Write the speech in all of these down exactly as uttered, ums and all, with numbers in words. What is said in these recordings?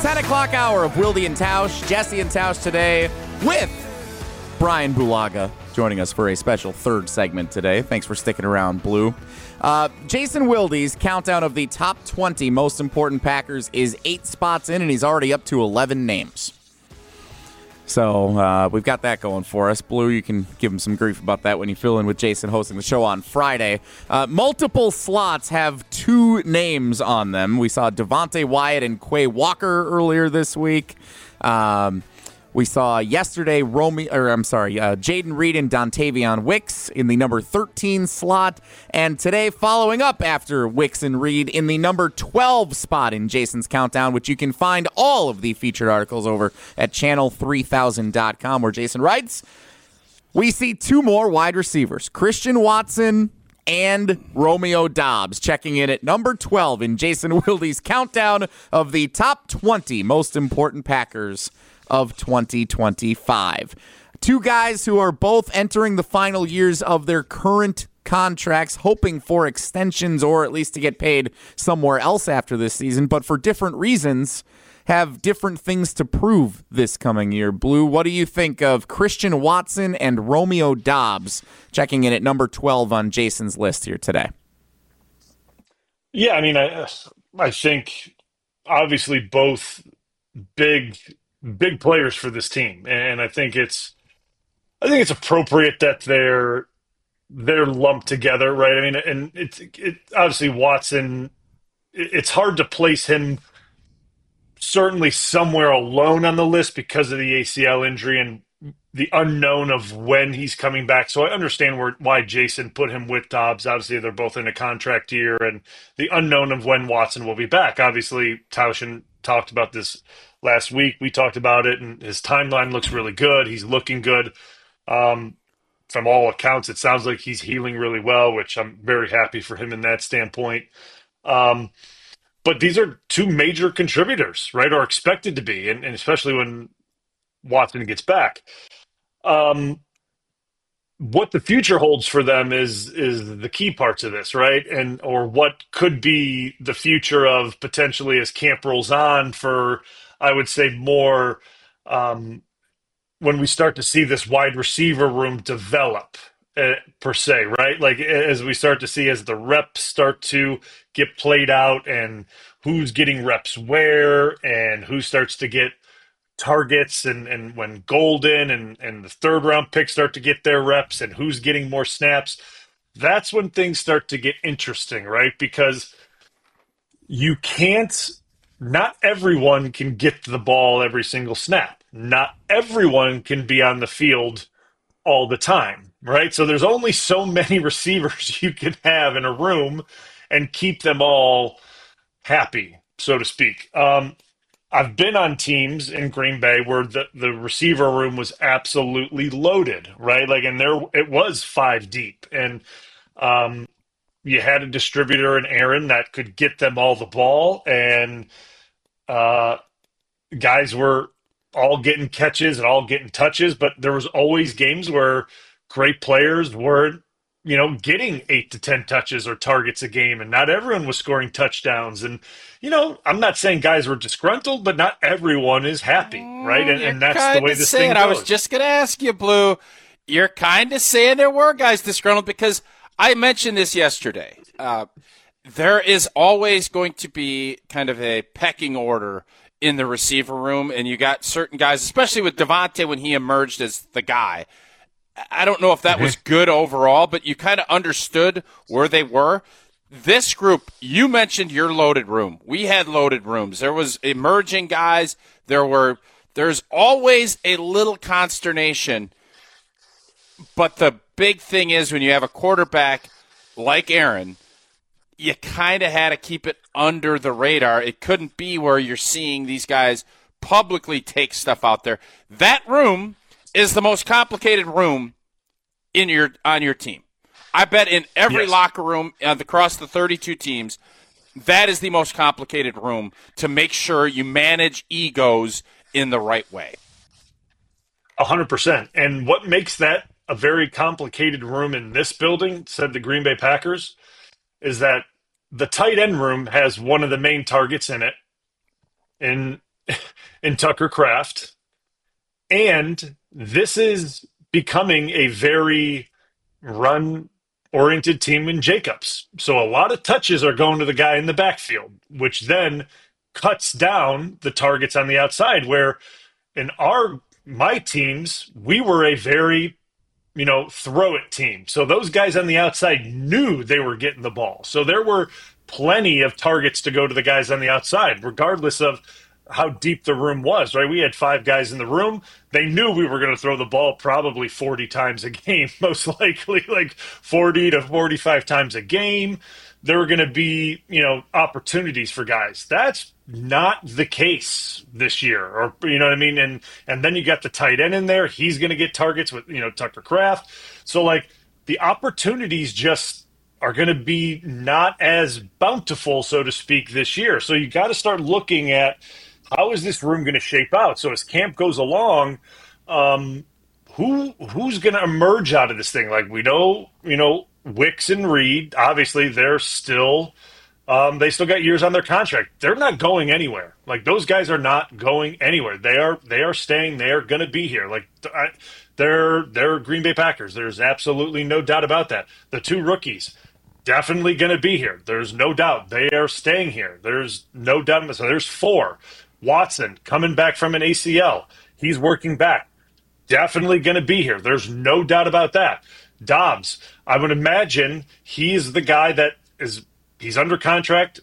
ten o'clock hour of Wilde and Tausch. Jesse and Tausch today with Brian Bulaga joining us for a special third segment today. Thanks for sticking around, Blue. Uh, Jason Wilde's countdown of the top twenty most important Packers is eight spots in, and he's already up to eleven names. So uh, we've got that going for us. Blue, you can give him some grief about that when you fill in with Jason hosting the show on Friday. Uh, multiple slots have two names on them. We saw Devontae Wyatt and Quay Walker earlier this week. Um, we saw yesterday Romeo, or I'm sorry, uh, Jaden Reed and Dontavion Wicks in the number thirteen slot, and today following up after Wicks and Reed in the number twelve spot in Jason's countdown, which you can find all of the featured articles over at channel three thousand dot com, where Jason writes, we see two more wide receivers, Christian Watson and Romeo Doubs, checking in at number twelve in Jason Wilde's countdown of the top twenty most important Packers of twenty twenty-five. Two guys who are both entering the final years of their current contracts, hoping for extensions or at least to get paid somewhere else after this season, but for different reasons have different things to prove this coming year. Blue, what do you think of Christian Watson and Romeo Doubs checking in at number twelve on Jason's list here today? Yeah, I mean, I, I think obviously both big big players for this team, and I think it's I think it's appropriate that they're they're lumped together, right? I mean, and it's it obviously Watson. It's hard to place him certainly somewhere alone on the list because of the A C L injury and the unknown of when he's coming back. So I understand where, why Jason put him with Doubs. Obviously, they're both in a contract year, and the unknown of when Watson will be back. Obviously, Tauschen talked about this last week. We talked about it, and his timeline looks really good. He's looking good. Um, from all accounts, it sounds like he's healing really well, which I'm very happy for him in that standpoint. Um, but these are two major contributors, right, or expected to be, and, and especially when Watson gets back. Um, what the future holds for them is is the key parts of this, right? And or what could be the future of potentially as camp rolls on for, I would say, more um, when we start to see this wide receiver room develop uh, per se, right? Like as we start to see as the reps start to get played out and who's getting reps where and who starts to get targets and, and when Golden and, and the third round picks start to get their reps and who's getting more snaps, that's when things start to get interesting, right? Because you can't, not everyone can get the ball every single snap. Not everyone can be on the field all the time, right? So there's only so many receivers you can have in a room and keep them all happy, so to speak. Um, I've been on teams in Green Bay where the, the receiver room was absolutely loaded, right? Like, and there it was five deep, and um, you had a distributor in Aaron that could get them all the ball, and uh, guys were all getting catches and all getting touches, but there was always games where great players weren't, you know, getting eight to ten touches or targets a game, and not everyone was scoring touchdowns. And, you know, I'm not saying guys were disgruntled, but not everyone is happy, right? And, and that's the way this saying, thing goes. I was just going to ask you, Blue, you're kind of saying there were guys disgruntled because I mentioned this yesterday. Uh, there is always going to be kind of a pecking order in the receiver room, and you got certain guys, especially with Devontae when he emerged as the guy. I don't know if that was good overall, but you kind of understood where they were. This group, you mentioned your loaded room. We had loaded rooms. There was emerging guys. There were. There's always a little consternation, but the big thing is when you have a quarterback like Aaron, you kind of had to keep it under the radar. It couldn't be where you're seeing these guys publicly take stuff out there. That room is the most complicated room in your on your team. I bet in every yes. locker room uh, across the thirty-two teams, that is the most complicated room to make sure you manage egos in the right way. A hundred percent. And what makes that a very complicated room in this building, said the Green Bay Packers, is that the tight end room has one of the main targets in it, in in Tucker Kraft. And this is becoming a very run-oriented team in Jacobs. So a lot of touches are going to the guy in the backfield, which then cuts down the targets on the outside, where in our my teams, we were a very, you know, throw it team. So those guys on the outside knew they were getting the ball. So there were plenty of targets to go to the guys on the outside, regardless of how deep the room was, right? We had five guys in the room. They knew we were going to throw the ball probably forty times a game, most likely like forty to forty-five times a game. There were going to be, you know, opportunities for guys. That's not the case this year, or, you know what I mean? And, and then you got the tight end in there. He's going to get targets with, you know, Tucker Kraft. So like the opportunities just are going to be not as bountiful, so to speak, this year. So you got to start looking at, how is this room going to shape out? So as camp goes along, um, who who's going to emerge out of this thing? Like we know, you know, Wicks and Reed, obviously they're still, um, they still got years on their contract. They're not going anywhere. Like those guys are not going anywhere. They are they are staying. They are going to be here. Like I, they're they're Green Bay Packers. There's absolutely no doubt about that. The two rookies, definitely going to be here. There's no doubt. They are staying here. There's no doubt. So there's four. Watson coming back from an A C L. He's working back. Definitely going to be here. There's no doubt about that. Dobbs, I would imagine he's the guy that is, he's under contract.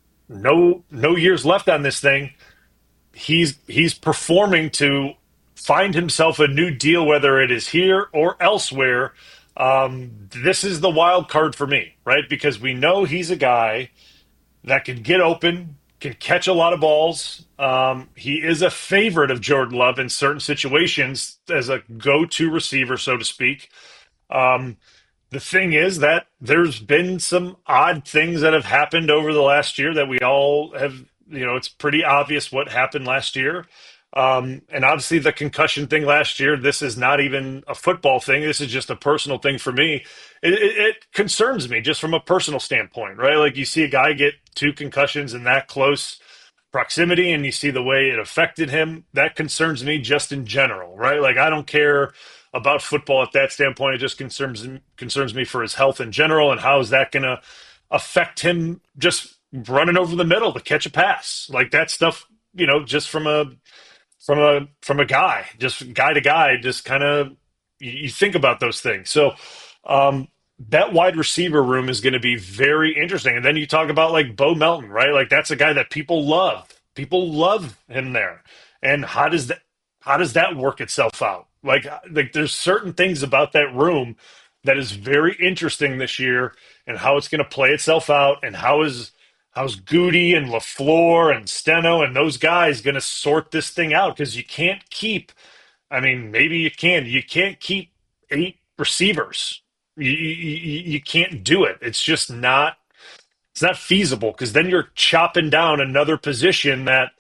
No, no years left on this thing. He's, he's performing to find himself a new deal, whether it is here or elsewhere. Um, this is the wild card for me, right? Because we know he's a guy that can get open, can catch a lot of balls. Um, he is a favorite of Jordan Love in certain situations as a go-to receiver, so to speak. Um, the thing is that there's been some odd things that have happened over the last year that we all have, you know, it's pretty obvious what happened last year. Um, and obviously the concussion thing last year, this is not even a football thing. This is just a personal thing for me. It, it, it concerns me just from a personal standpoint, right? Like you see a guy get two concussions in that close proximity and you see the way it affected him. That concerns me just in general, right? Like I don't care about football at that standpoint. It just concerns, concerns me for his health in general. And how is that going to affect him just running over the middle to catch a pass? Like that stuff, you know, just from a, from a from a guy, just guy to guy, just kind of you, you think about those things. So um, that wide receiver room is going to be very interesting. And then you talk about like Bo Melton, right? Like that's a guy that people love. People love him there. And how does that how does that work itself out? Like like there's certain things about that room that is very interesting this year, and how it's going to play itself out, and how is How's Goody and LaFleur and Steno and those guys going to sort this thing out? Because you can't keep, I mean, maybe you can. You can't keep eight receivers. You, you, you can't do it. It's just not, it's not feasible, because then you're chopping down another position that,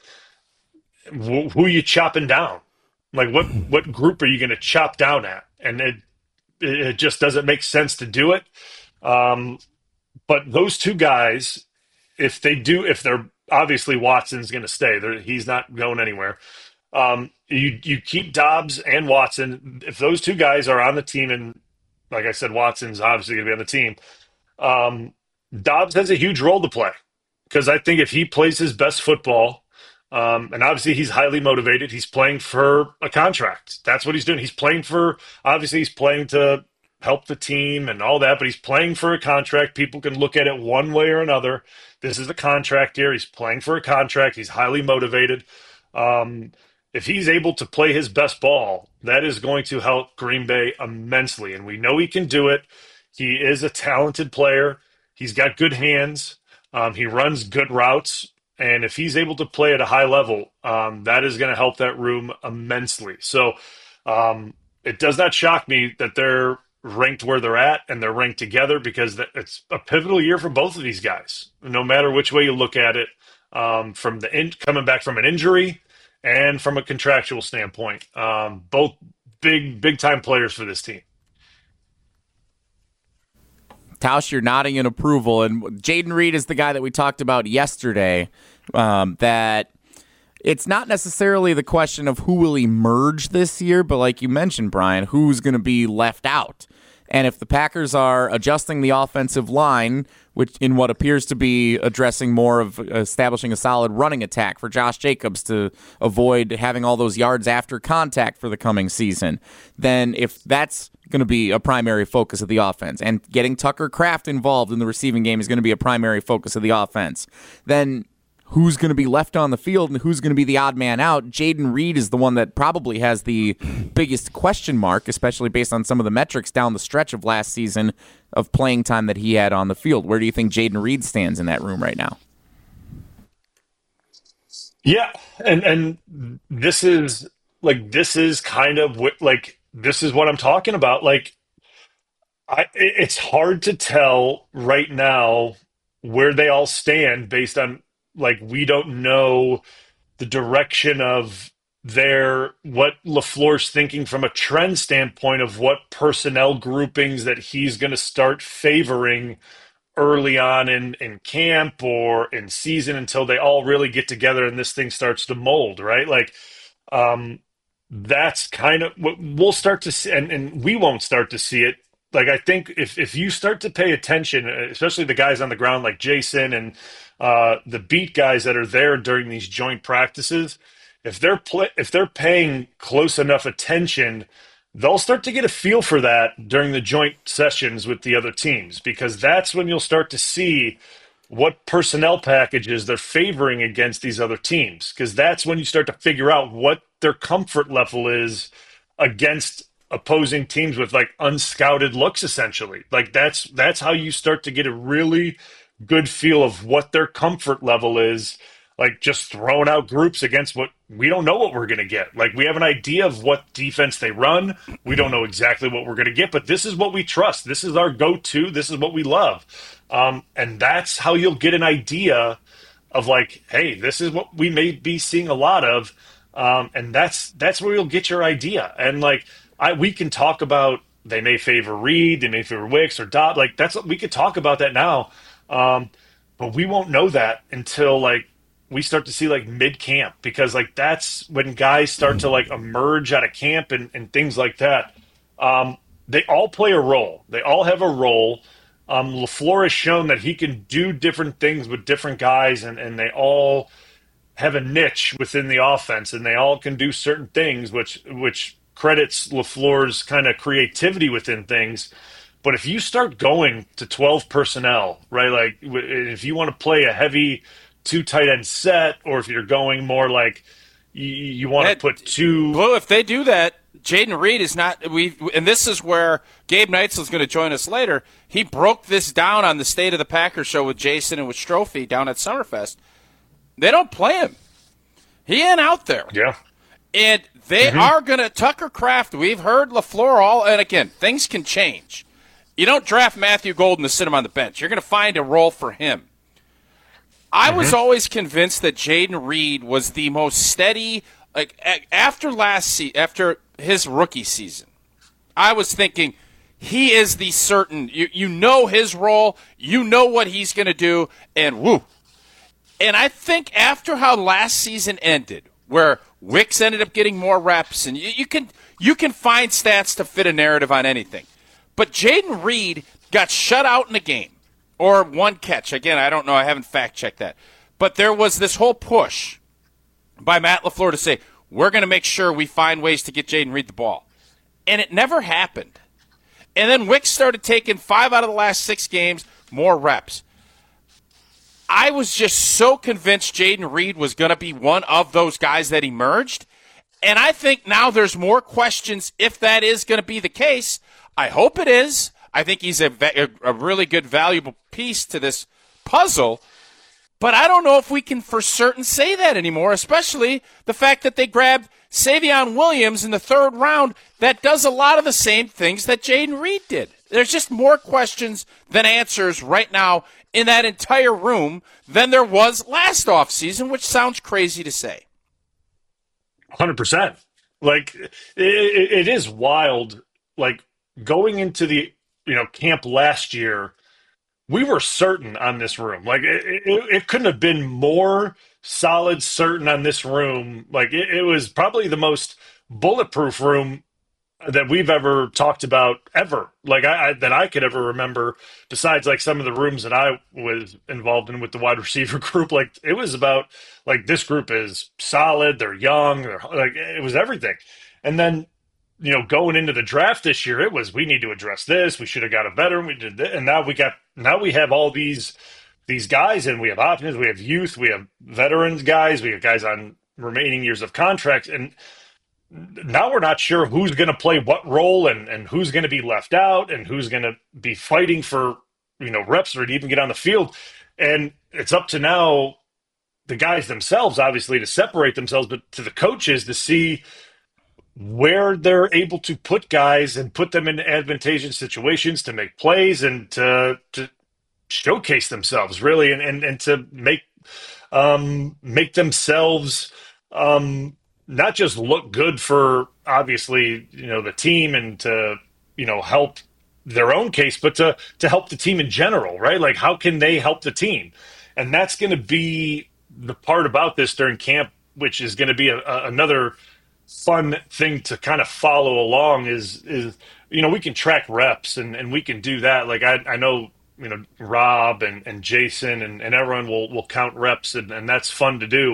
wh- who are you chopping down? Like what, what group are you going to chop down at? And it, it just doesn't make sense to do it. Um, but those two guys, if they do, if they're obviously Watson's going to stay, they're, he's not going anywhere. Um, you you keep Dobbs and Watson. If those two guys are on the team, and like I said, Watson's obviously going to be on the team. Um, Dobbs has a huge role to play, because I think if he plays his best football, um, and obviously he's highly motivated, he's playing for a contract. That's what he's doing. He's playing for, obviously he's playing to help the team and all that, but he's playing for a contract. People can look at it one way or another. This is a contract here. He's playing for a contract. He's highly motivated. Um, if he's able to play his best ball, that is going to help Green Bay immensely. And we know he can do it. He is a talented player. He's got good hands. Um, he runs good routes. And if he's able to play at a high level, um, that is going to help that room immensely. So um, it does not shock me that they're ranked where they're at, and they're ranked together, because it's a pivotal year for both of these guys, no matter which way you look at it, um, from the in, coming back from an injury and from a contractual standpoint. Um, both big, big time players for this team. Tausch, you're nodding in approval. And Jayden Reed is the guy that we talked about yesterday, um, that it's not necessarily the question of who will emerge this year, but like you mentioned, Brian, who's going to be left out. And if the Packers are adjusting the offensive line, which in what appears to be addressing more of establishing a solid running attack for Josh Jacobs to avoid having all those yards after contact for the coming season, then if that's going to be a primary focus of the offense, and getting Tucker Kraft involved in the receiving game is going to be a primary focus of the offense, then who's going to be left on the field and who's going to be the odd man out? Jayden Reed is the one that probably has the biggest question mark, especially based on some of the metrics down the stretch of last season of playing time that he had on the field. Where do you think Jayden Reed stands in that room right now? Yeah, and and this is like this is kind of what like this is what I'm talking about. Like, I it's hard to tell right now where they all stand based on, like, we don't know the direction of their what LaFleur's thinking from a trend standpoint of what personnel groupings that he's going to start favoring early on in, in camp or in season until they all really get together and this thing starts to mold, right? Like, um, that's kind of what we'll start to see, and, and we won't start to see it. Like, I think if, if you start to pay attention, especially the guys on the ground like Jason and uh, the beat guys that are there during these joint practices, if they're play, if they're paying close enough attention, they'll start to get a feel for that during the joint sessions with the other teams, because that's when you'll start to see what personnel packages they're favoring against these other teams, because that's when you start to figure out what their comfort level is against opposing teams with like unscouted looks, essentially. Like that's that's how you start to get a really good feel of what their comfort level is, like just throwing out groups against what we don't know what we're going to get. Like, we have an idea of what defense they run. We don't know exactly what we're going to get, but this is what we trust. This is our go-to. This is what we love. Um, and that's how you'll get an idea of like, hey, this is what we may be seeing a lot of. Um, and that's that's where you'll get your idea. And like, I we can talk about they may favor Reed, they may favor Wicks or Dobb. Like, that's we could talk about that now. Um, but we won't know that until like we start to see like mid camp, because like that's when guys start to like emerge out of camp and, and things like that. Um, they all play a role. They all have a role. Um, LaFleur has shown that he can do different things with different guys, and, and they all have a niche within the offense, and they all can do certain things, which which credits LaFleur's kind of creativity within things. But if you start going to twelve personnel, right, like if you want to play a heavy two tight end set, or if you're going more like you, you want to put two. Blue, if they do that, Jayden Reed is not. We and this is where Gabe Neitzel is going to join us later. He broke this down on the State of the Packers show with Jason and with Strophe down at Summerfest. They don't play him. He ain't out there. Yeah. And they mm-hmm. are going to, Tucker Kraft, we've heard LaFleur all, and again, things can change. You don't draft Matthew Golden to sit him on the bench. You're going to find a role for him. I mm-hmm. was always convinced that Jayden Reed was the most steady, like after last se- after his rookie season. I was thinking he is the certain, you, you know his role, you know what he's going to do, and woo. And I think after how last season ended, where Wicks ended up getting more reps, and you, you can you can find stats to fit a narrative on anything. But Jayden Reed got shut out in a game, or one catch. Again, I don't know. I haven't fact-checked that. But there was this whole push by Matt LaFleur to say, we're going to make sure we find ways to get Jayden Reed the ball. And it never happened. And then Wicks started taking five out of the last six games, more reps. I was just so convinced Jayden Reed was going to be one of those guys that emerged. And I think now there's more questions if that is going to be the case. I hope it is. I think he's a, a really good, valuable piece to this puzzle. But I don't know if we can for certain say that anymore, especially the fact that they grabbed Savion Williams in the third round that does a lot of the same things that Jayden Reed did. There's just more questions than answers right now in that entire room than there was last offseason, which sounds crazy to say. one hundred percent. Like, it, it is wild. Like, going into the, you know, camp last year, we were certain on this room. Like, it, it, it couldn't have been more solid, certain on this room. Like it, it was probably the most bulletproof room that we've ever talked about ever. Like I, I that I could ever remember. Besides, like some of the rooms that I was involved in with the wide receiver group, like it was about like this group is solid. They're young. They're like it was everything. And then you know going into the draft this year, it was we need to address this. We should have got a veteran. We did this. And now we got now we have all these these guys, and we have options. We have youth. We have veterans guys. We have guys on remaining years of contracts, and now we're not sure who's going to play what role and, and who's going to be left out and who's going to be fighting for, you know, reps or to even get on the field. And it's up to now the guys themselves, obviously, to separate themselves, but to the coaches to see where they're able to put guys and put them in advantageous situations to make plays and to, to showcase themselves really. And, and, and to make, um, make themselves, um, not just look good for obviously, you know, the team and to, you know, help their own case, but to, to help the team in general, right? Like how can they help the team? And that's going to be the part about this during camp, which is going to be a, a, another fun thing to kind of follow along is, is, you know, we can track reps and, and we can do that. Like I, I know, you know, Rob and, and Jason and, and everyone will, will count reps and, and that's fun to do.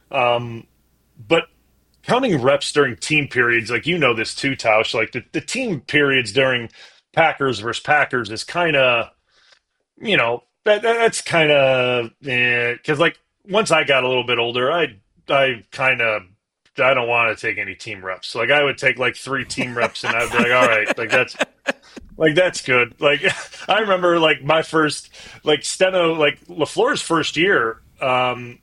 Um, but counting reps during team periods, like you know this too, Tausch, like the, the team periods during Packers versus Packers is kind of, you know, that, that's kind of, eh, because like once I got a little bit older, I I kind of, I don't want to take any team reps. So, like I would take like three team reps and I'd be like, all right, like that's, like that's good. Like I remember like my first, like Steno, like LaFleur's first year, um,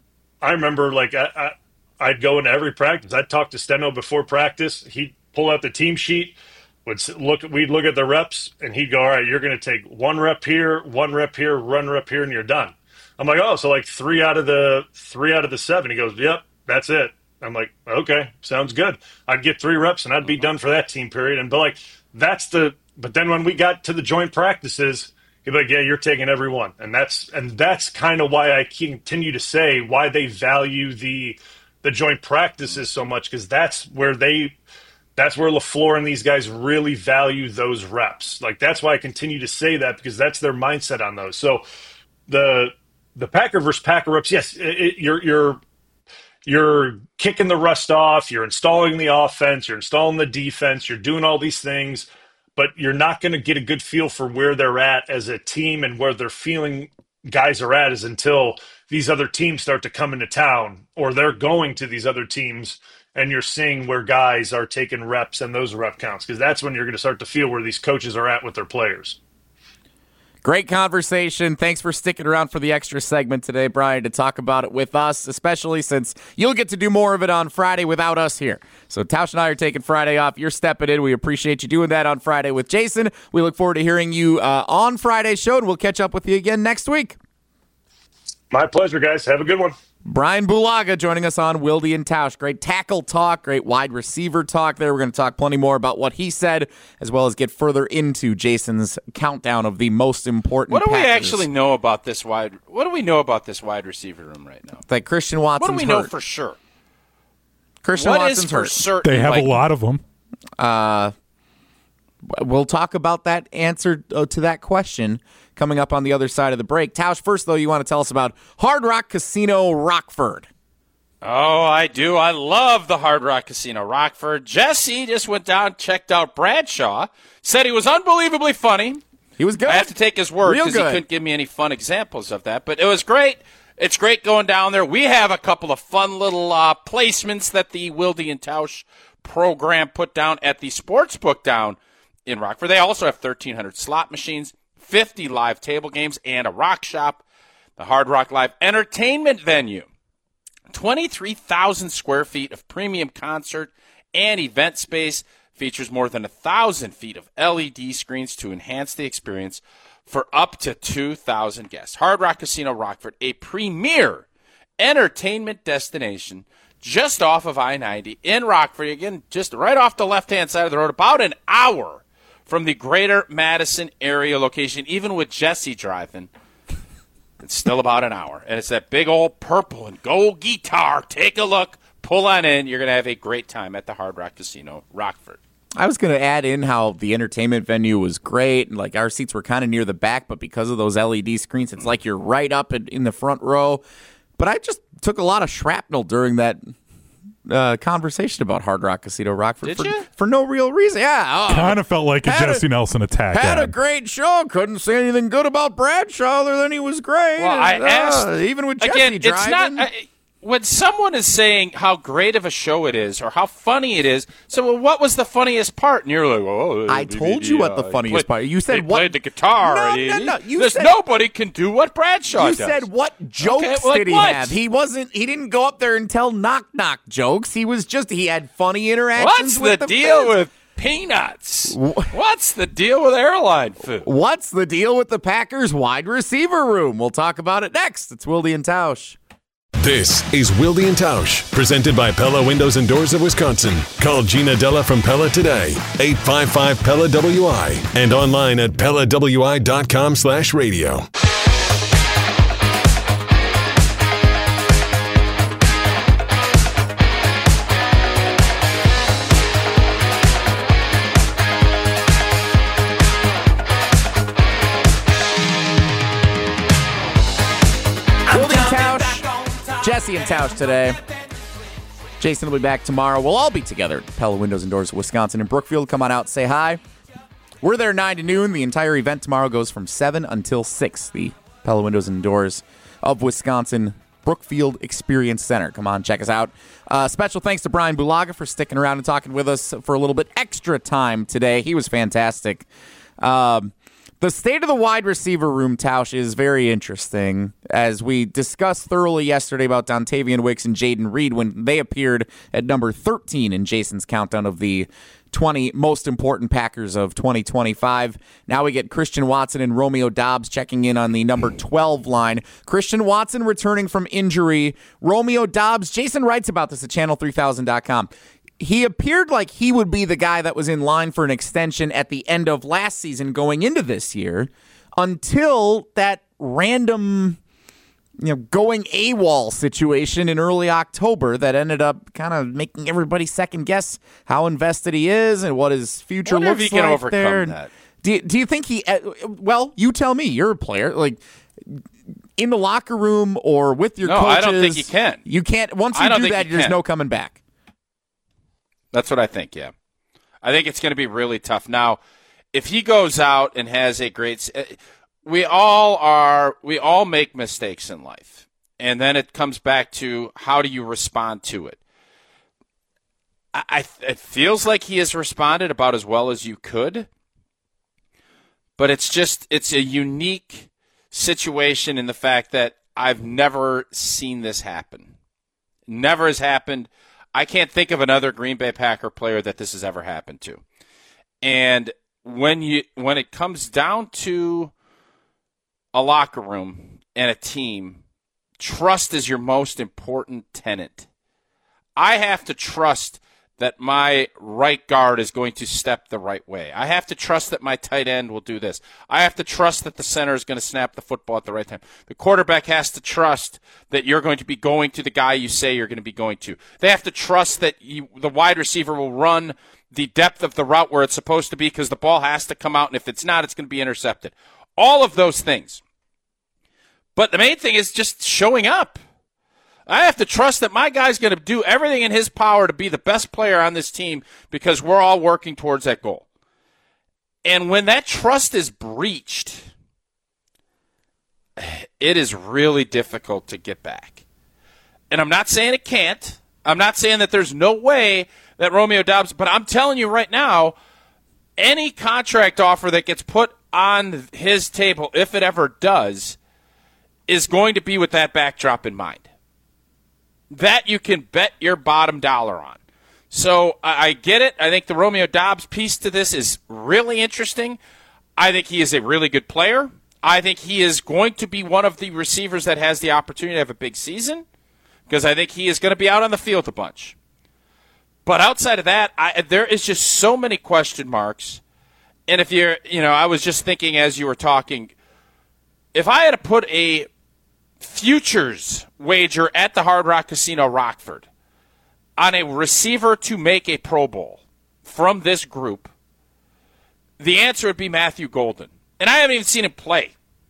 I remember like I, I I'd go into every practice. I'd talk to Steno before practice. He'd pull out the team sheet. Would look. We'd look at the reps, and he'd go, "All right, you're going to take one rep here, one rep here, one rep here, and you're done." I'm like, "Oh, so like three out of the three out of the seven." He goes, "Yep, that's it." I'm like, "Okay, sounds good." I'd get three reps, and I'd be done for that team period. And but like that's the. But then when we got to the joint practices, he'd be like, "Yeah, you're taking every one," and that's and that's kind of why I continue to say why they value the. the joint practices so much, because that's where they that's where LaFleur and these guys really value those reps. Like that's why I continue to say that, because that's their mindset on those. So the the Packer versus Packer reps, yes, it, it, you're you're you're kicking the rust off, you're installing the offense, you're installing the defense, you're doing all these things, but you're not going to get a good feel for where they're at as a team and where they're feeling guys are at is until these other teams start to come into town, or they're going to these other teams and you're seeing where guys are taking reps and those rep counts, because that's when you're going to start to feel where these coaches are at with their players. Great conversation. Thanks for sticking around for the extra segment today, Brian, to talk about it with us, especially since you'll get to do more of it on Friday without us here. So Tausch and I are taking Friday off. You're stepping in. We appreciate you doing that on Friday with Jason. We look forward to hearing you uh, on Friday's show, and we'll catch up with you again next week. My pleasure, guys. Have a good one. Brian Bulaga joining us on Wilde and Tausch. Great tackle talk, great wide receiver talk there. We're going to talk plenty more about what he said, as well as get further into Jason's countdown of the most important What do Packers. we actually know about this wide What do we know about this wide receiver room right now? That Christian Watson's What do we know hurt. for sure? Christian What Watson's is for hurt. certain? They have like, a lot of them. Uh, we'll talk about that answer uh, to that question coming up on the other side of the break. Tausch, first, though, you want to tell us about Hard Rock Casino Rockford. Oh, I do. I love the Hard Rock Casino Rockford. Jesse just went down, checked out Bradshaw, said he was unbelievably funny. He was good. I have to take his word Real because he good. couldn't give me any fun examples of that. But it was great. It's great going down there. We have a couple of fun little uh, placements that the Wilde and Tausch program put down at the Sportsbook down in Rockford. They also have thirteen hundred slot machines, fifty live table games, and a rock shop. The Hard Rock Live Entertainment venue. twenty-three thousand square feet of premium concert and event space, features more than one thousand feet of L E D screens to enhance the experience for up to two thousand guests. Hard Rock Casino Rockford, a premier entertainment destination just off of I ninety in Rockford. Again, just right off the left-hand side of the road, about an hour from the greater Madison area location, even with Jesse driving. It's still about an hour. And it's that big old purple and gold guitar. Take a look. Pull on in. You're going to have a great time at the Hard Rock Casino, Rockford. I was going to add in how the entertainment venue was great, and like our seats were kind of near the back, but because of those L E D screens, it's like you're right up in, in the front row. But I just took a lot of shrapnel during that uh, conversation about Hard Rock Casino Rockford Did for, you? for no real reason. Yeah, oh, Kind of felt like a had Jesse a- Nelson attack. had a ad. great show. Couldn't say anything good about Bradshaw other than he was great. Well, I And, asked uh, even with Jesse again. It's driving. not uh, when someone is saying how great of a show it is or how funny it is. So, well, what was the funniest part? And you're like, "Oh, I told you what the uh, funniest he part. You said he what? played the guitar. No, He- no, no. You There's said- nobody can do what Bradshaw You does. said what jokes Okay, well, like did he what? have? He wasn't. He didn't go up there and tell knock knock jokes. He was just. He had funny interactions. What's with the, the deal fans. with peanuts? What's the deal with airline food? What's the deal with the Packers wide receiver room? We'll talk about it next. It's Wilde and Tausch. This is Wilde and Tausch, presented by Pella Windows and Doors of Wisconsin. Call Gina Della from Pella today, eight five five P E L L A W I, and online at pella w i dot com slash radio. Wilde and Tausch. Jesse and Tausch today. Jason will be back tomorrow. We'll all be together at Pella Windows and Doors of Wisconsin in Brookfield. Come on out, say hi. We're there nine to noon. The entire event tomorrow goes from seven until six. The Pella Windows and Doors of Wisconsin Brookfield Experience Center. Come on, check us out. Uh, special thanks to Brian Bulaga for sticking around and talking with us for a little bit extra time today. He was fantastic. Um, the state of the wide receiver room, Tausch, is very interesting. As we discussed thoroughly yesterday about Dontavian Wicks and Jaden Reed when they appeared at number thirteen in Jason's countdown of the twenty most important Packers of twenty twenty-five. Now we get Christian Watson and Romeo Doubs checking in on the number twelve line. Christian Watson returning from injury. Romeo Doubs, Jason writes about this at channel three thousand dot com. He appeared like he would be the guy that was in line for an extension at the end of last season going into this year until that random, you know, going AWOL situation in early October that ended up kind of making everybody second guess how invested he is and what his future Wonder if looks he can like overcome there. that. Do you, do you think he? Uh, well, you tell me. You're a player. Like in the locker room or with your No, coaches. I don't think he can. You can't. Once I you don't do think that, he there's can. no coming back. That's what I think, yeah. I think it's going to be really tough. Now, if he goes out and has a great we all are we all make mistakes in life. And then it comes back to how do you respond to it? I, I it feels like he has responded about as well as you could. But it's just it's a unique situation in the fact that I've never seen this happen. Never has happened. I can't think of another Green Bay Packer player that this has ever happened to. And when you when it comes down to a locker room and a team, trust is your most important tenet. I have to trust that my right guard is going to step the right way. I have to trust that my tight end will do this. I have to trust that the center is going to snap the football at the right time. The quarterback has to trust that you're going to be going to the guy you say you're going to be going to. They have to trust that you, the wide receiver will run the depth of the route where it's supposed to be because the ball has to come out, and if it's not, it's going to be intercepted. All of those things. But the main thing is just showing up. I have to trust that my guy's going to do everything in his power to be the best player on this team because we're all working towards that goal. And when that trust is breached, it is really difficult to get back. And I'm not saying it can't. I'm not saying that there's no way that Romeo Doubs, but I'm telling you right now, any contract offer that gets put on his table, if it ever does, is going to be with that backdrop in mind. That you can bet your bottom dollar on. So I, I get it. I think the Romeo Doubs piece to this is really interesting. I think he is a really good player. I think he is going to be one of the receivers that has the opportunity to have a big season because I think he is going to be out on the field a bunch. But outside of that, I, there is just so many question marks. And if you're, you know, I was just thinking as you were talking, if I had to put a futures wager at the Hard Rock Casino Rockford on a receiver to make a Pro Bowl from this group, the answer would be Matthew Golden. And I haven't even seen him play.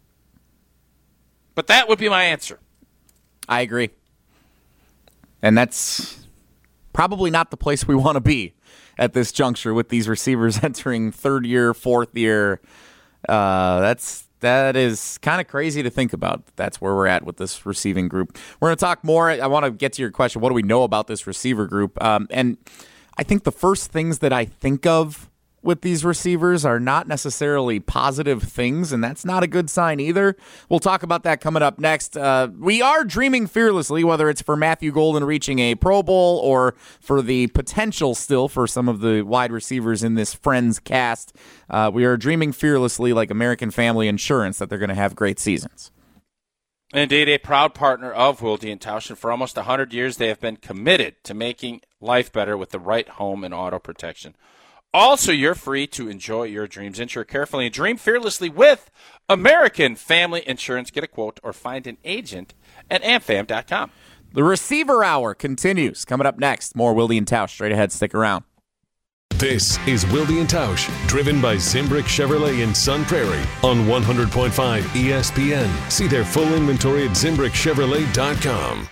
But that would be my answer. I agree. And that's probably not the place we want to be at this juncture with these receivers entering third year, fourth year. Uh, that's that is kind of crazy to think about. That's where we're at with this receiving group. We're going to talk more. I want to get to your question. What do we know about this receiver group? Um, and I think the first things that I think of with these receivers are not necessarily positive things, and that's not a good sign either. We'll talk about that coming up next. Uh, we are dreaming fearlessly, whether it's for Matthew Golden reaching a Pro Bowl or for the potential still for some of the wide receivers in this Friends cast. Uh, we are dreaming fearlessly like American Family Insurance that they're going to have great seasons. Indeed, a proud partner of Wilde and Tausch, and for almost one hundred years they have been committed to making life better with the right home and auto protection. Also, you're free to enjoy your dreams. Insure carefully and dream fearlessly with American Family Insurance. Get a quote or find an agent at am fam dot com. The Receiver Hour continues. Coming up next, more Wilde and Tausch. Straight ahead, stick around. This is Wilde and Tausch, driven by Zimbrick Chevrolet in Sun Prairie on one hundred point five E S P N. See their full inventory at zimbrick chevrolet dot com.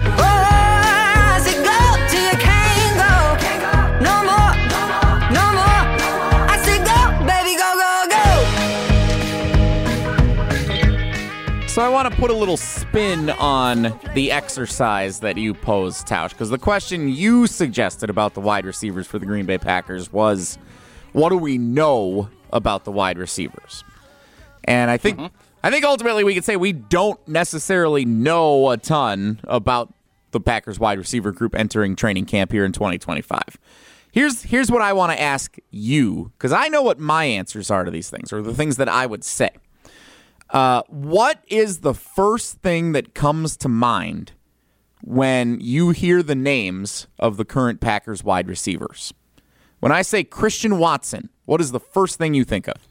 So I want to put a little spin on the exercise that you posed, Tausch, because the question you suggested about the wide receivers for the Green Bay Packers was, what do we know about the wide receivers? And I think mm-hmm. I think ultimately we could say we don't necessarily know a ton about the Packers wide receiver group entering training camp here in twenty twenty-five. Here's here's what I want to ask you, because I know what my answers are to these things, or the things that I would say. Uh, what is the first thing that comes to mind when you hear the names of the current Packers wide receivers? When I say Christian Watson, what is the first thing you think of?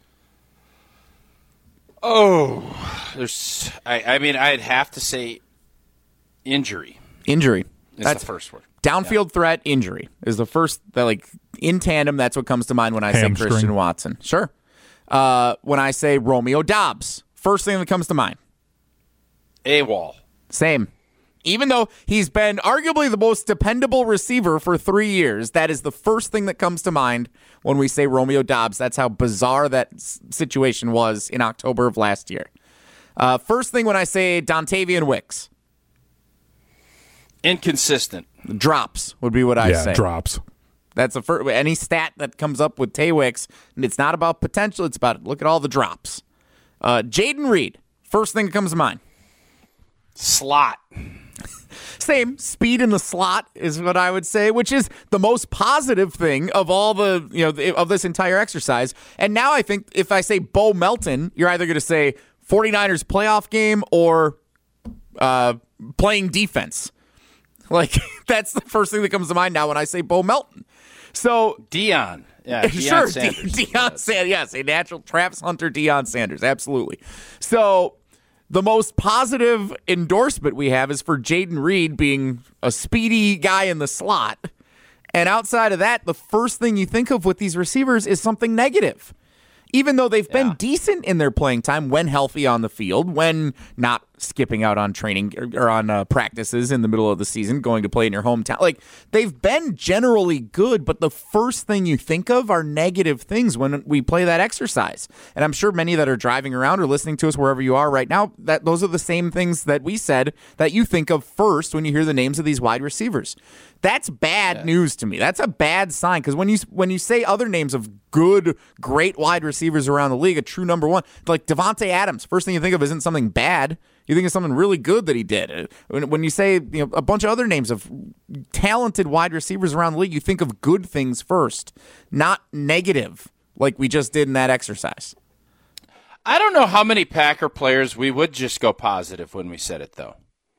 Oh, there's. I, I mean, I'd have to say injury. Injury. Is That's the first word. Downfield yeah. threat, injury is the first. That, like in tandem, that's what comes to mind when I Hamstring. say Christian Watson. Sure. Uh, when I say Romeo Doubs. First thing that comes to mind. AWOL. Same. Even though he's been arguably the most dependable receiver for three years, that is the first thing that comes to mind when we say Romeo Doubs. That's how bizarre that s- situation was in October of last year. Uh, first thing when I say Dontavian Wicks. Inconsistent. Drops would be what I yeah, say. drops. That's the first. Any stat that comes up with Tay Wicks, and it's not about potential, it's about look at all the drops. Uh, Jayden Reed, first thing that comes to mind. Slot. Same. Speed in the slot is what I would say, which is the most positive thing of all the, you know, of this entire exercise. And now I think if I say Bo Melton, you're either going to say 49ers playoff game or uh, playing defense. Like, that's the first thing that comes to mind now when I say Bo Melton. So Deion. Yeah, Deion sure, Sanders. De- Deion Sanders. Yes, a natural Travis Hunter, Deion Sanders. Absolutely. So the most positive endorsement we have is for Jayden Reed being a speedy guy in the slot. And outside of that, the first thing you think of with these receivers is something negative. Even though they've been yeah. decent in their playing time when healthy on the field, when not skipping out on training or on uh, practices in the middle of the season, going to play in your hometown. Like, they've been generally good, but the first thing you think of are negative things when we play that exercise. And I'm sure many that are driving around or listening to us wherever you are right now, that those are the same things that we said that you think of first when you hear the names of these wide receivers. That's bad yeah. news to me. That's a bad sign, because when you when you say other names of good, great wide receivers around the league, a true number one, like Devontae Adams, first thing you think of isn't something bad. You think of something really good that he did. When, when you say you know a bunch of other names of talented wide receivers around the league, you think of good things first, not negative, like we just did in that exercise. I don't know how many Packer players we would just go positive when we said it, though.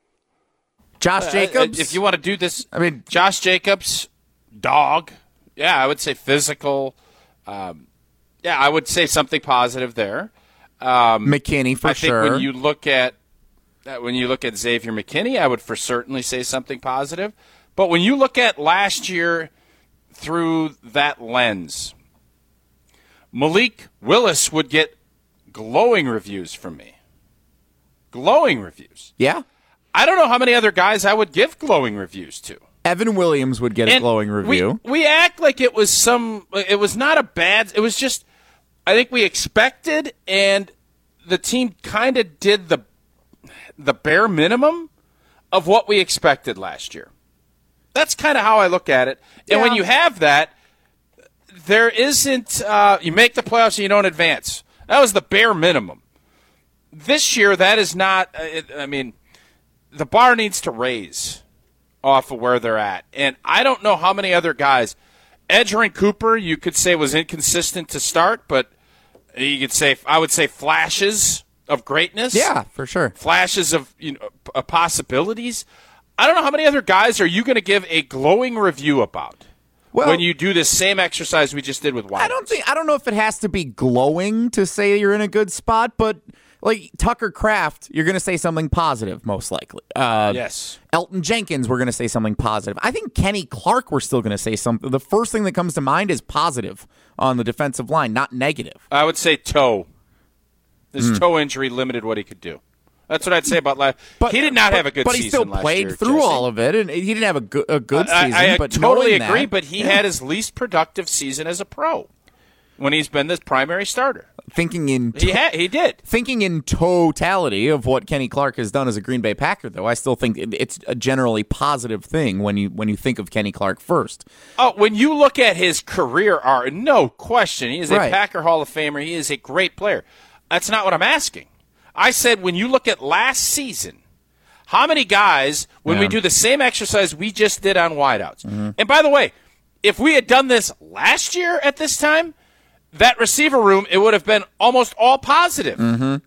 Josh Jacobs? Uh, if you want to do this, I mean, Josh Jacobs, dog. Yeah, I would say physical. Um, yeah, I would say something positive there. Um, McKinney, for I sure. think when you look at Uh, when you look at Xavier McKinney, I would for certainly say something positive. But when you look at last year through that lens, Malik Willis would get glowing reviews from me. Glowing reviews. Yeah. I don't know how many other guys I would give glowing reviews to. Evan Williams would get a And glowing review. We, we act like it was some, it was not a bad, it was just, I think we expected, and the team kind of did the the bare minimum of what we expected last year. That's kind of how I look at it. And Yeah. when you have that, there isn't, uh, you make the playoffs and you don't advance. That was the bare minimum. This year, that is not, uh, it, I mean, the bar needs to raise off of where they're at. And I don't know how many other guys. Edgerrin Cooper, you could say, was inconsistent to start, but you could say, I would say flashes of greatness. Yeah, for sure. Flashes of you know uh, possibilities. I don't know how many other guys are you going to give a glowing review about Well, when you do this same exercise we just did with Wild. I don't think I don't know if it has to be glowing to say you're in a good spot, but like Tucker Kraft, you're going to say something positive, most likely. Uh, Yes. Elton Jenkins, we're going to say something positive. I think Kenny Clark, we're still going to say something. The first thing that comes to mind is positive on the defensive line, not negative. I would say toe. His toe injury limited what he could do. That's what I'd say about last. But he did not but, have a good but season he still last played year, through Jesse. all of it, and he didn't have a good, a good I, season. I, but totally knowing agree, that, but he yeah. had his least productive season as a pro when he's been the primary starter. thinking in He had, he did. thinking in totality of what Kenny Clark has done as a Green Bay Packer, though, I still think it- it's a generally positive thing when you when you think of Kenny Clark first. Oh, when you look at his career arc, no question, he is a Right. Packer Hall of Famer. He is a great player. That's not what I'm asking. I said when you look at last season, how many guys, when we Yeah. do the same exercise we just did on wideouts, and by the way, if we had done this last year at this time, that receiver room, it would have been almost all positive. Mm-hmm.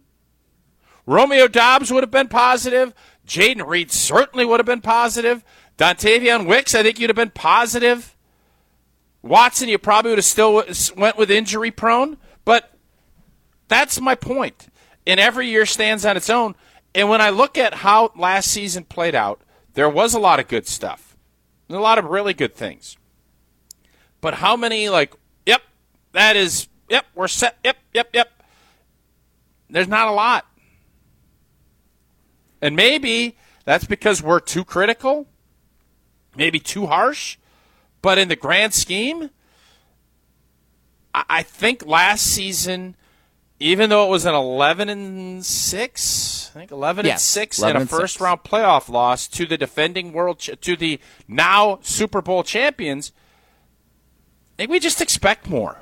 Romeo Dobbs would have been positive. Jaden Reed certainly would have been positive. Dontavion Wicks, I think you'd have been positive. Watson, you probably would have still went with injury prone. But that's my point. And every year stands on its own. And when I look at how last season played out, there was a lot of good stuff. A lot of really good things. But how many, like, yep, that is, yep, we're set, yep, yep, yep. There's not a lot. And maybe that's because we're too critical, maybe too harsh. But in the grand scheme, I, I think last season, even though it was an eleven and six, I think eleven Yes, and six, eleven and a and six. first round playoff loss to the defending world, ch- to the now Super Bowl champions, I think we just expect more.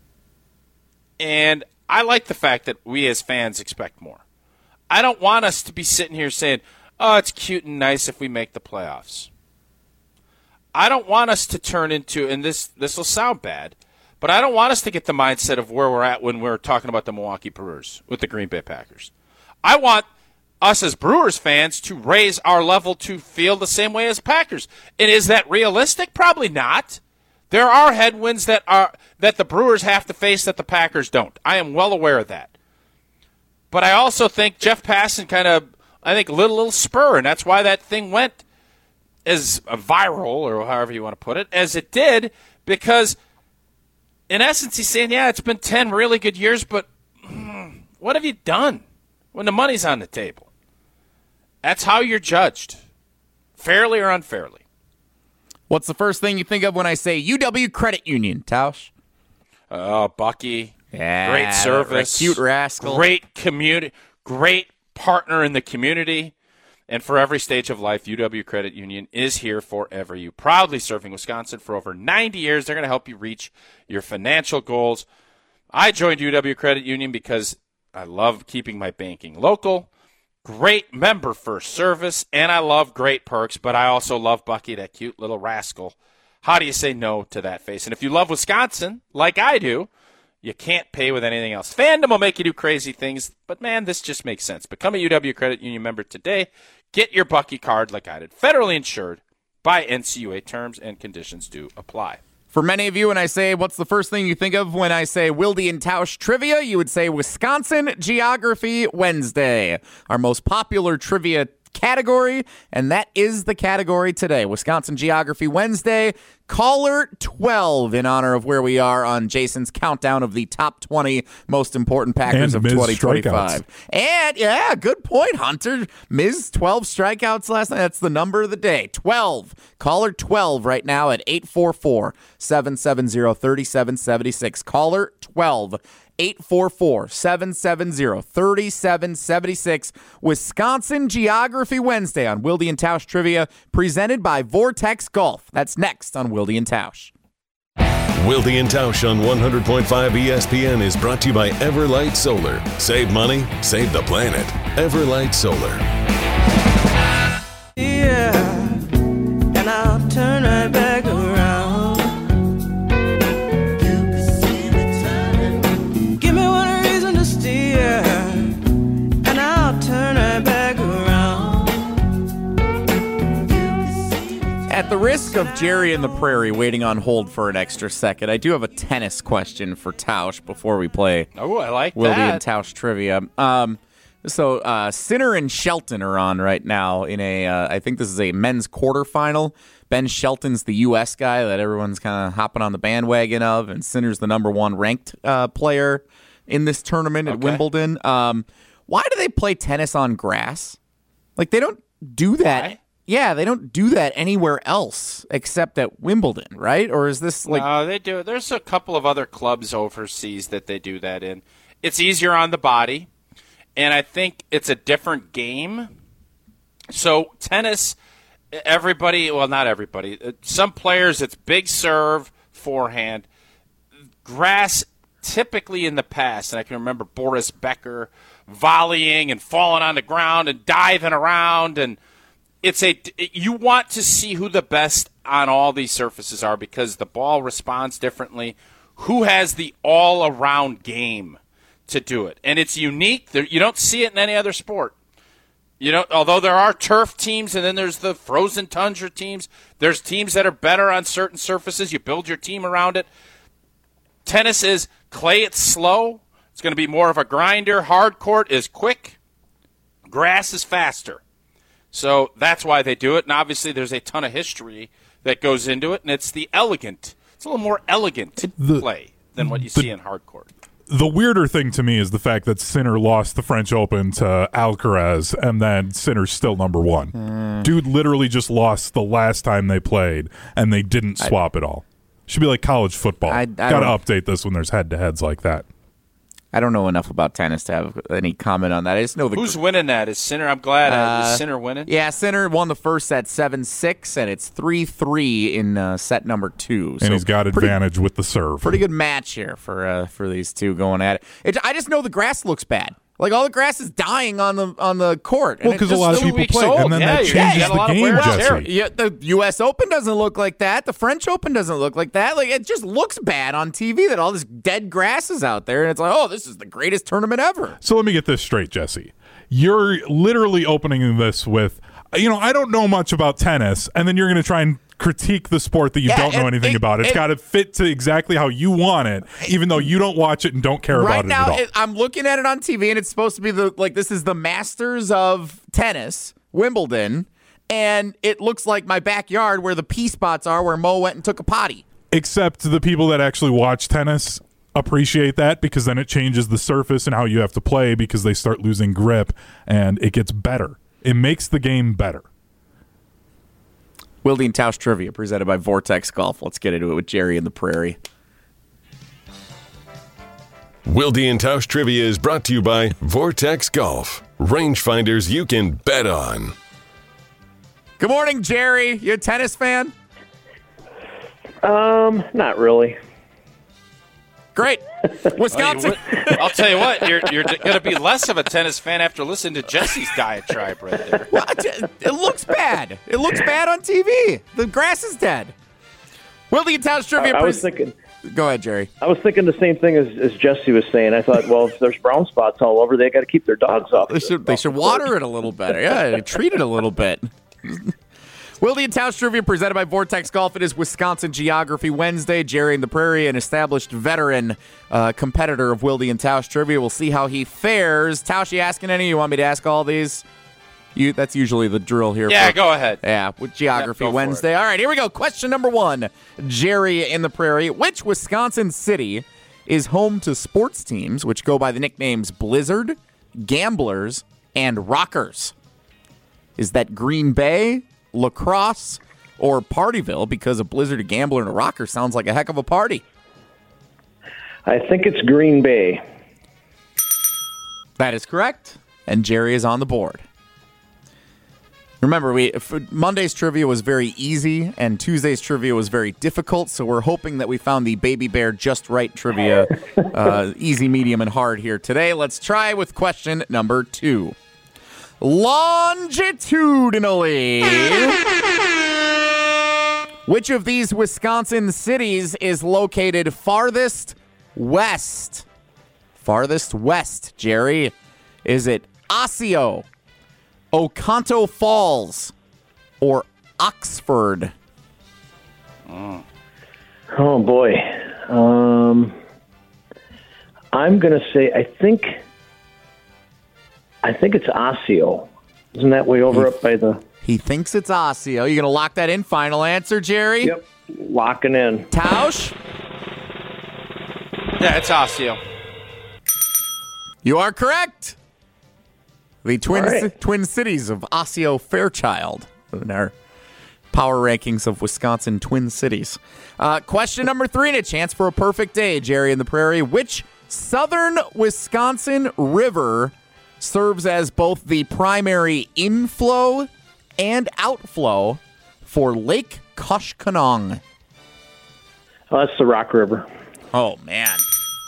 And I like the fact that we as fans expect more. I don't want us to be sitting here saying, oh, it's cute and nice if we make the playoffs. I don't want us to turn into, and this this will sound bad, but I don't want us to get the mindset of where we're at when we're talking about the Milwaukee Brewers with the Green Bay Packers. I want us as Brewers fans to raise our level to feel the same way as Packers. And is that realistic? Probably not. There are headwinds that are that the Brewers have to face that the Packers don't. I am well aware of that. But I also think Jeff Passan kind of, I think, lit a little spur, and that's why that thing went as viral, or however you want to put it, as it did, because in essence he's saying, yeah, it's been ten really good years, but mm, what have you done when the money's on the table? That's how you're judged, fairly or unfairly. What's the first thing you think of when I say U W Credit Union, Tausch? Oh, Bucky. Yeah, Great service. cute rascal. Great community. Great partner in the community. And for every stage of life, U W Credit Union is here forever. You proudly serving Wisconsin for over ninety years. They're going to help you reach your financial goals. I joined U W Credit Union because I love keeping my banking local. Great member first service, and I love great perks, but I also love Bucky, that cute little rascal. How do you say no to that face? And if you love Wisconsin, like I do, you can't pay with anything else. Fandom will make you do crazy things, but man, this just makes sense. Become a U W Credit Union member today. Get your Bucky card like I did. Federally insured by N C U A. Terms and conditions do apply. For many of you, when I say what's the first thing you think of when I say Wilde and Tausch trivia, you would say Wisconsin Geography Wednesday, our most popular trivia category, and that is the category today. Wisconsin Geography Wednesday, caller twelve in honor of where we are on Jason's countdown of the top twenty most important Packers and of Miz twenty twenty-five. Strikeouts. And yeah, good point, Hunter. Miz twelve strikeouts last night. That's the number of the day. twelve. Caller twelve right now at eight four four, seven seven zero, three seven seven six. Caller twelve. eight four four, seven seven zero, three seven seven six. Wisconsin Geography Wednesday on Wilde and Tausch Trivia, presented by Vortex Golf. That's next on Wilde and Tausch. Wilde and Tausch on one hundred point five E S P N is brought to you by Everlight Solar. Save money, save the planet. Everlight Solar. Yeah, and I'll turn right back around. At the risk of Jerry in the Prairie waiting on hold for an extra second, I do have a tennis question for Tausch before we play Oh, I like Wilde that. and Tausch trivia. Um, so uh, Sinner and Shelton are on right now in a, uh, I think this is a men's quarterfinal. Ben Shelton's the U S guy that everyone's kind of hopping on the bandwagon of, and Sinner's the number one ranked uh, player in this tournament at Okay. Wimbledon. Um, why do they play tennis on grass? Like, they don't do that. Why? Yeah, they don't do that anywhere else except at Wimbledon, right? Or is this like... No, they do. There's a couple of other clubs overseas that they do that in. It's easier on the body, and I think it's a different game. So tennis, everybody, well, not everybody. Some players, it's big serve, forehand. Grass, typically in the past, and I can remember Boris Becker volleying and falling on the ground and diving around, and it's a you want to see who the best on all these surfaces are because the ball responds differently. Who has the all-around game to do it? And it's unique. There, you don't see it in any other sport. You know, although there are turf teams and then there's the frozen tundra teams. There's teams that are better on certain surfaces. You build your team around it. Tennis is clay, it's slow. It's going to be more of a grinder. Hard court is quick. Grass is faster. So that's why they do it, and obviously there's a ton of history that goes into it, and it's the elegant. It's a little more elegant The- play than what you the- see in hard court. The weirder thing to me is the fact that Sinner lost the French Open to Alcaraz, and then Sinner's still number one. Mm. Dude literally just lost the last time they played, and they didn't swap it all. Should be like college football. I- I Got to don't- update this when there's head-to-heads like that. I don't know enough about tennis to have any comment on that. I just know the Who's winning that? Is Sinner? I'm glad. Uh, Uh, is Sinner winning? Yeah, Sinner won the first set seven six, and it's three three in uh, set number two. And So he's got pretty, advantage with the serve. pretty good match here for uh, for these two going at it. it. I just know the grass looks bad. Like, all the grass is dying on the on the court. Well, And it because a just lot of still- people weeks play, old. and then Yeah, that you changes got a the lot of game, wear and tear. Jesse. Yeah, the U S Open doesn't look like that. The French Open doesn't look like that. Like, it just looks bad on T V that all this dead grass is out there, and it's like, oh, this is the greatest tournament ever. So let me get this straight, Jesse. You're literally opening this with, you know, I don't know much about tennis, and then you're going to try and critique the sport that you Yeah, don't know it- anything it- about. It's it- got to fit to exactly how you want it, even though you don't watch it and don't care Right about now, it at all. it, I'm looking at it on T V, and it's supposed to be the like this is the Masters of tennis, Wimbledon, and it looks like my backyard where the pee spots are, where Mo went and took a potty. Except the people that actually watch tennis appreciate that because then it changes the surface and how you have to play because they start losing grip and it gets better. It makes the game better. Wilde and Tausch Trivia, presented by Vortex Golf. Let's get into it with Jerry in the Prairie. Wilde and Tausch Trivia is brought to you by Vortex Golf. Rangefinders you can bet on. Good morning, Jerry. You a tennis fan? Um, not really. Great. Wisconsin. I'll tell you what, you're you're going to be less of a tennis fan after listening to Jesse's diatribe right there. Well, it looks bad. It looks bad on T V. The grass is dead. Wilde and Tausch Trivia. I was pres- thinking. Go ahead, Jerry. I was thinking the same thing as, as Jesse was saying. I thought, well, if there's brown spots all over, they got to keep their dogs off. They should they should water it a little better. Yeah, treat it a little bit. Wildy and Tausch Trivia presented by Vortex Golf. It is Wisconsin Geography Wednesday. Jerry in the Prairie, an established veteran uh, competitor of Wildy and Tausch Trivia. We'll see how he fares. Tausch, you asking any? You want me to ask all these? You, that's usually the drill here. Yeah, for, go ahead. Yeah, with Geography Yep, go Wednesday. All right, here we go. Question number one. Jerry in the Prairie. Which Wisconsin city is home to sports teams which go by the nicknames Blizzard, Gamblers, and Rockers? Is that Green Bay, La Crosse, or Partyville? Because a Blizzard, a Gambler, and a Rocker sounds like a heck of a party. I think it's Green Bay. That is correct, and Jerry is on the board. Remember, we Monday's trivia was very easy, and Tuesday's trivia was very difficult, so we're hoping that we found the Baby Bear just right trivia, uh, easy, medium, and hard here today. Let's try with question number two. Longitudinally, which of these Wisconsin cities is located farthest west? Farthest west, Jerry. Is it Osseo, Oconto Falls, or Oxford? Oh, boy. Um, I'm going to say, I think... I think it's Osseo. Isn't that way over up by the... He thinks it's Osseo. You going to lock that in? Final answer, Jerry? Yep. Locking in. Tausch? Yeah, it's Osseo. You are correct. The twin, All right. ci- twin cities of Osseo Fairchild in our power rankings of Wisconsin twin cities. Uh, question number three and a chance for a perfect day, Jerry in the Prairie. Which southern Wisconsin river serves as both the primary inflow and outflow for Lake Koshkonong? Oh, that's the Rock River. Oh, man.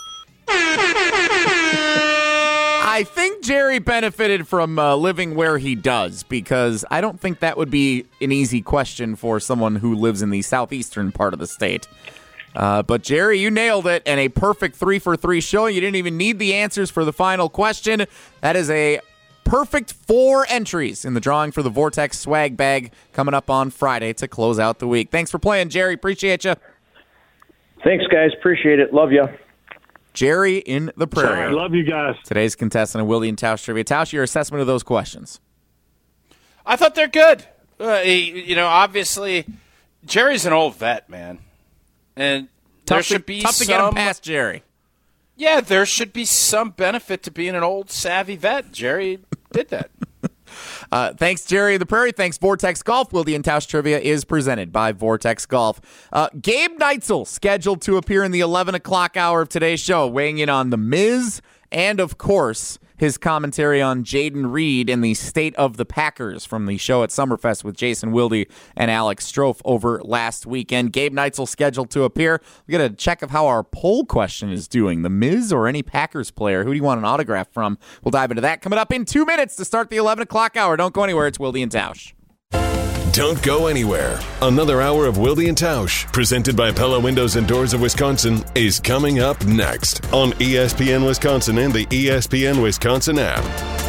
I think Jerry benefited from uh, living where he does, because I don't think that would be an easy question for someone who lives in the southeastern part of the state. Uh, but, Jerry, you nailed it, and a perfect three for three showing. You didn't even need the answers for the final question. That is a perfect four entries in the drawing for the Vortex swag bag coming up on Friday to close out the week. Thanks for playing, Jerry. Appreciate you. Thanks, guys. Appreciate it. Love you. Jerry in the Prairie. Sorry, love you guys. Today's contestant of Wildy and Tausch Trivia. Tausch, your assessment of those questions. I thought they're good. Uh, he- you know, obviously, Jerry's an old vet, man. And there Tough should to, be tough to some, get him past Jerry. Yeah, there should be some benefit to being an old savvy vet. Jerry did that. Uh, thanks, Jerry in the Prairie. Thanks, Vortex Golf. Wildy and Tausch Trivia is presented by Vortex Golf. Uh, Gabe Neitzel scheduled to appear in the eleven o'clock hour of today's show, weighing in on The Miz and, of course, his commentary on Jaden Reed and the state of the Packers from the show at Summerfest with Jason Wildy and Alex Strofe over last weekend. Gabe Neitzel scheduled to appear. We got a check of how our poll question is doing. The Miz or any Packers player? Who do you want an autograph from? We'll dive into that coming up in two minutes to start the eleven o'clock hour. Don't go anywhere. It's Wildy and Tausch. Don't go anywhere. Another hour of Wildy and Tausch, presented by Pella Windows and Doors of Wisconsin, is coming up next on E S P N Wisconsin and the E S P N Wisconsin app.